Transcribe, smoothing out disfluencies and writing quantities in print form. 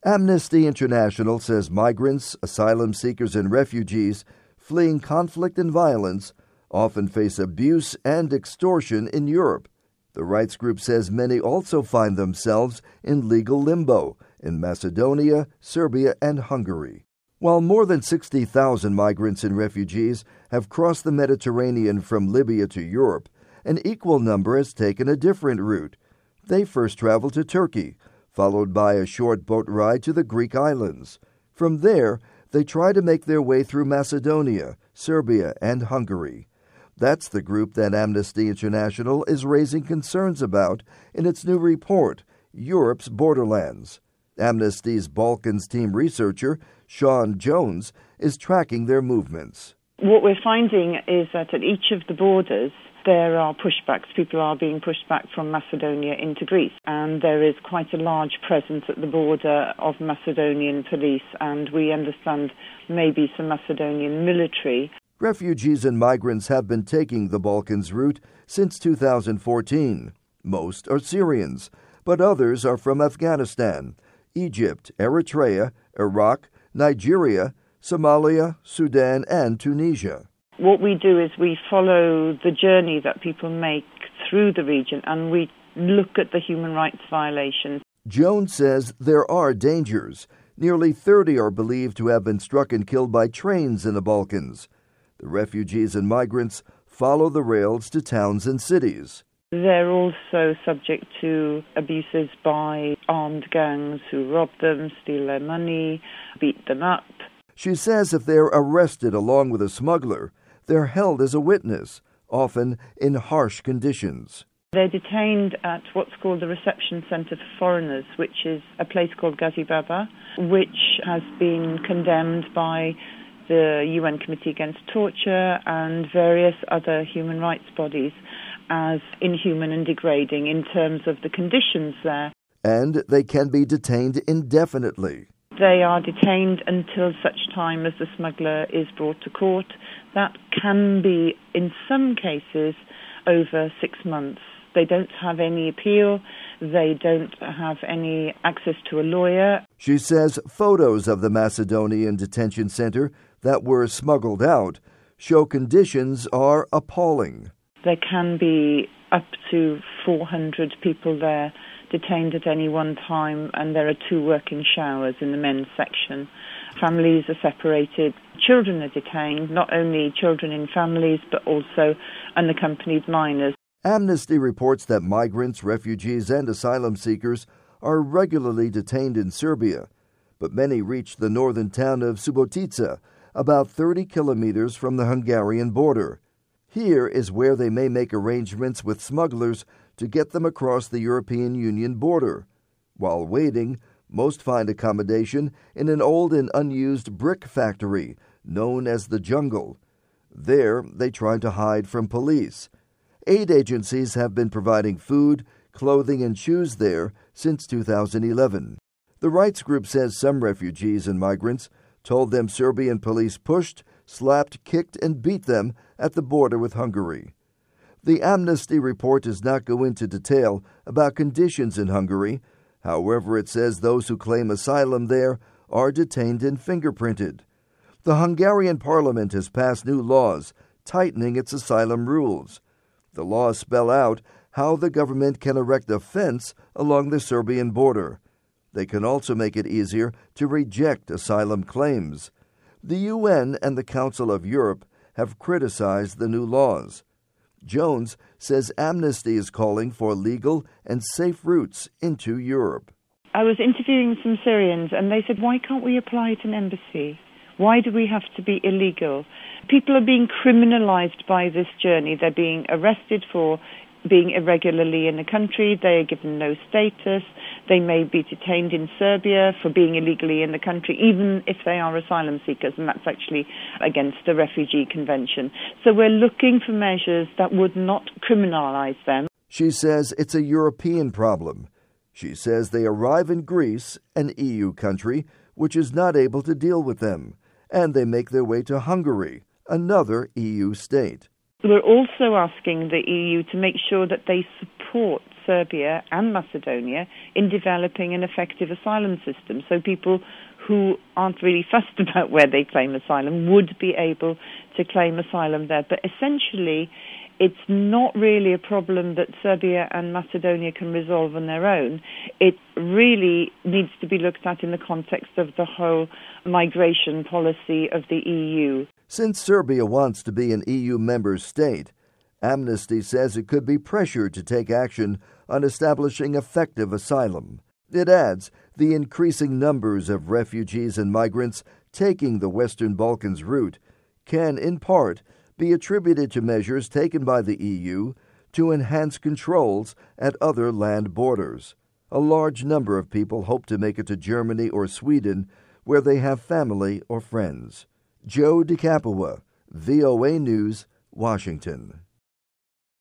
Amnesty International says migrants, asylum seekers, and refugees fleeing conflict and violence often face abuse and extortion in Europe. The rights group says many also find themselves in legal limbo in Macedonia, Serbia, and Hungary. While more than 60,000 migrants and refugees have crossed the Mediterranean from Libya to Europe, an equal number has taken a different route. They first traveled to Turkey, followed by a short boat ride to the Greek islands. From there, they try to make their way through Macedonia, Serbia, and Hungary. That's the group that Amnesty International is raising concerns about in its new report, Europe's Borderlands. Amnesty's Balkans team researcher, Sean Jones, is tracking their movements. What we're finding is that at each of the borders, there are pushbacks. People are being pushed back from Macedonia into Greece. And there is quite a large presence at the border of Macedonian police, and we understand maybe some Macedonian military. Refugees and migrants have been taking the Balkans route since 2014. Most are Syrians, but others are from Afghanistan, Egypt, Eritrea, Iraq, Nigeria, Somalia, Sudan, and Tunisia. What we do is we follow the journey that people make through the region, and we look at the human rights violations. Jones says there are dangers. Nearly 30 are believed to have been struck and killed by trains in the Balkans. The refugees and migrants follow the rails to towns and cities. They're also subject to abuses by armed gangs who rob them, steal their money, beat them up. She says if they're arrested along with a smuggler, they're held as a witness, often in harsh conditions. They're detained at what's called the Reception Centre for Foreigners, which is a place called Gazibaba, which has been condemned by the UN Committee Against Torture and various other human rights bodies as inhuman and degrading in terms of the conditions there. And they can be detained indefinitely. They are detained until such time as the smuggler is brought to court. That can be, in some cases, over 6 months. They don't have any appeal. They don't have any access to a lawyer. She says photos of the Macedonian detention center that were smuggled out show conditions are appalling. There can be up to 400 people there detained at any one time, and there are 2 working showers in the men's section. Families are separated. Children are detained, not only children in families, but also unaccompanied minors. Amnesty reports that migrants, refugees, and asylum seekers are regularly detained in Serbia, but many reach the northern town of Subotica, about 30 kilometers from the Hungarian border. Here is where they may make arrangements with smugglers to get them across the European Union border. While waiting, most find accommodation in an old and unused brick factory known as the Jungle. There, they try to hide from police. Aid agencies have been providing food, clothing, and shoes there since 2011. The rights group says some refugees and migrants told them Serbian police pushed, slapped, kicked, and beat them at the border with Hungary. The Amnesty report does not go into detail about conditions in Hungary. However, it says those who claim asylum there are detained and fingerprinted. The Hungarian parliament has passed new laws tightening its asylum rules. The laws spell out how the government can erect a fence along the Serbian border. They can also make it easier to reject asylum claims. The UN and the Council of Europe have criticized the new laws. Jones says Amnesty is calling for legal and safe routes into Europe. I was interviewing some Syrians, and they said, why can't we apply at an embassy? Why do we have to be illegal? People are being criminalized by this journey. They're being arrested for being irregularly in the country. They are given no status. They may be detained in Serbia for being illegally in the country, even if they are asylum seekers, and that's actually against the Refugee Convention. So we're looking for measures that would not criminalize them. She says it's a European problem. She says they arrive in Greece, an EU country, which is not able to deal with them, and they make their way to Hungary, another EU state. We're also asking the EU to make sure that they support Serbia and Macedonia in developing an effective asylum system. So people who aren't really fussed about where they claim asylum would be able to claim asylum there. But essentially, it's not really a problem that Serbia and Macedonia can resolve on their own. It really needs to be looked at in the context of the whole migration policy of the EU. Since Serbia wants to be an EU member state, Amnesty says it could be pressured to take action on establishing effective asylum. It adds the increasing numbers of refugees and migrants taking the Western Balkans route can, in part, be attributed to measures taken by the EU to enhance controls at other land borders. A large number of people hope to make it to Germany or Sweden, where they have family or friends. Joe DeCapua, VOA News, Washington.